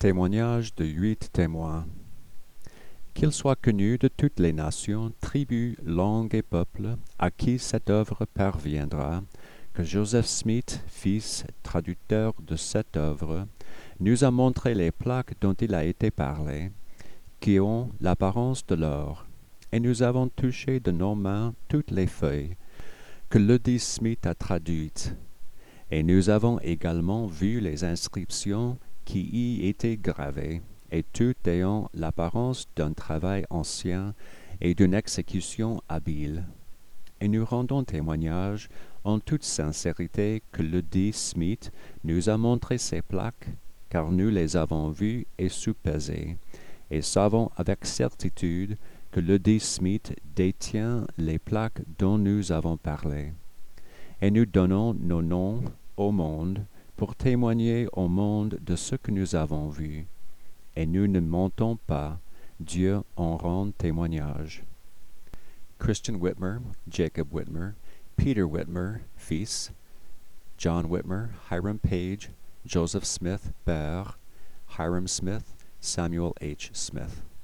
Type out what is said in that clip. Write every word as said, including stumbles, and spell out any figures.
Témoignage de huit témoins. Qu'il soit connu de toutes les nations, tribus, langues et peuples, à qui cette œuvre parviendra, que Joseph Smith, fils, traducteur de cette œuvre, nous a montré les plaques dont il a été parlé, qui ont l'apparence de l'or, et nous avons touché de nos mains toutes les feuilles que ledit Smith a traduites, et nous avons également vu les inscriptions qui y étaient gravées, et toutes ayant l'apparence d'un travail ancien et d'une exécution habile. Et nous rendons témoignage en toute sincérité que ledit Smith nous a montré ces plaques, car nous les avons vues et soupesées, et savons avec certitude que ledit Smith détient les plaques dont nous avons parlé. Et nous donnons nos noms au monde pour témoigner au monde de ce que nous avons vu. Et nous ne mentons pas, Dieu en rend témoignage. Christian Whitmer, Jacob Whitmer, Peter Whitmer, fils, John Whitmer, Hiram Page, Joseph Smith, père, Hiram Smith, Samuel H. Smith.